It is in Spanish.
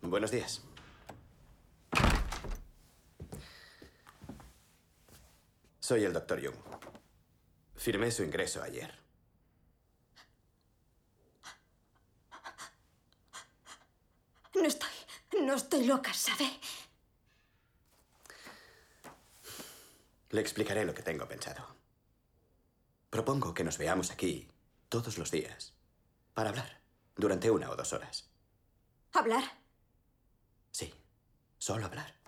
Buenos días. Soy el Dr. Jung. Firmé su ingreso ayer. No estoy loca, ¿sabe? Le explicaré lo que tengo pensado. Propongo que nos veamos aquí todos los días para hablar durante 1 o 2 horas. ¿Hablar? Sí, solo hablar.